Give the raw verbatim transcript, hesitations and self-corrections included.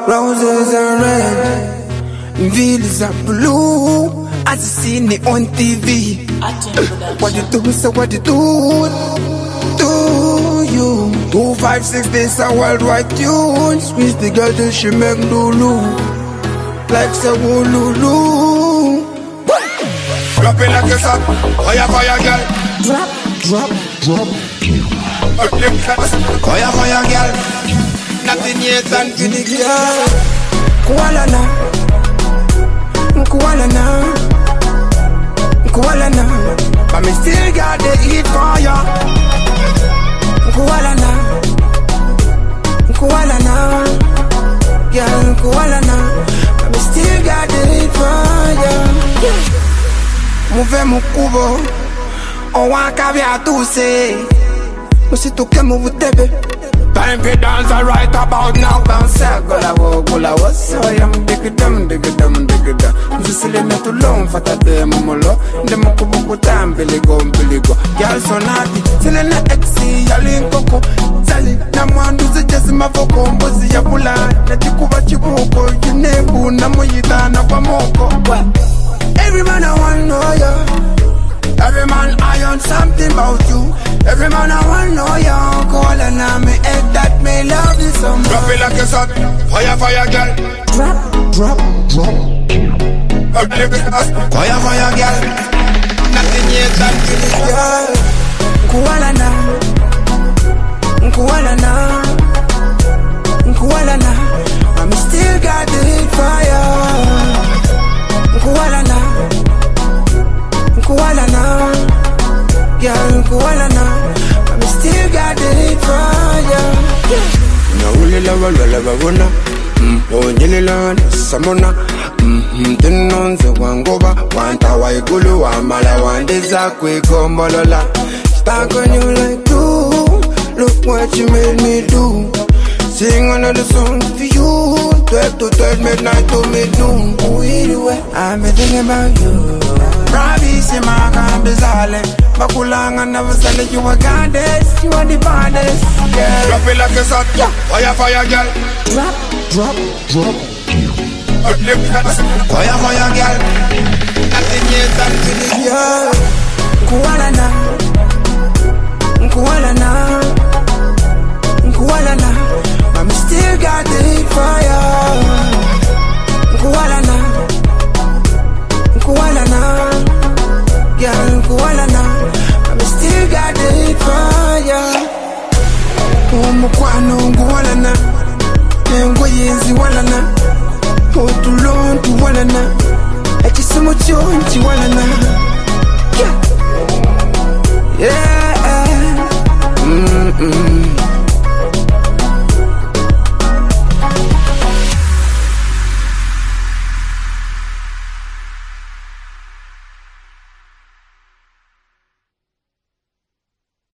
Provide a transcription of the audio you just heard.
Roses are red, villas are blue. As you seen it on T V. What you do, so what you do, do you? Two, five, six, this a worldwide tune. Squeeze the girl till she make lulu, like say woolulu. Drop it like a shot, fire, fire, girl. Drop, drop, drop. Fire, fire, girl. Nothing yet done to the girl. Kuala na, Kuala na, Kuala na. But me still got the heat for ya. Kuala na, Kuala na, girl, Kuala na. But me still got the heat for ya. Move mukubo, o wakabi atuse. Musito ke move tebe. Time for dance right about now. Bounce, gola wo, gola wo. So yam dig them, dig them, dig them. Mzisile metu long fata de momolo. Ndemo kubuku tam biligo, biligo. Girl so naughty, sile na exi yali nkoko. Sali na mwandu zijesi mafoko. Mbozi ya bula, na chikuba chibuko. Yunebu na muyita na kwa moko. Every man I want know ya. Every man I on something about you. Every man I want know ya. Call and I'm me egg that may love you so much. Drop it like a shot, fire, fire, girl. Drop, drop, drop. Fire, fire, girl. Nothing yet done to the girl. Kuala na, Kuala na, Kuala na. I'm still got the heat fire. Kuala na, Kuala na, girl, Kuala na. I'm still got the heat fire. Na ule la la la la la la. Oh, nyelila samona. Hmm, tenonze wangoba, wanta waigulu wamala wandeza kwekombolola. Stuck on you like glue. Look what you made me do. Sing another song for you. Twelve to twelve, midnight to midnoon. Oh, anyway, I've been thinking about you. Ravi Simaka Bizale. Bakulanga never said that you were goddess. You are the baddest, girl. Drop it like a shot, yeah. Fire, fire, girl. Drop, drop, drop. Fire, fire, girl. Nothing yet done to the girl. Kuala na, Kuala na, Kuala na. I'm still got the heat fire. Kuala na, Kuala na, girl, Kuala na. I'm still got the heat fire. Umukwano Kuala na, Nengo yenzi wala na. Otulon tu wala na, Echisimo chonchi wala na. Yeah, yeah. Mm-mm.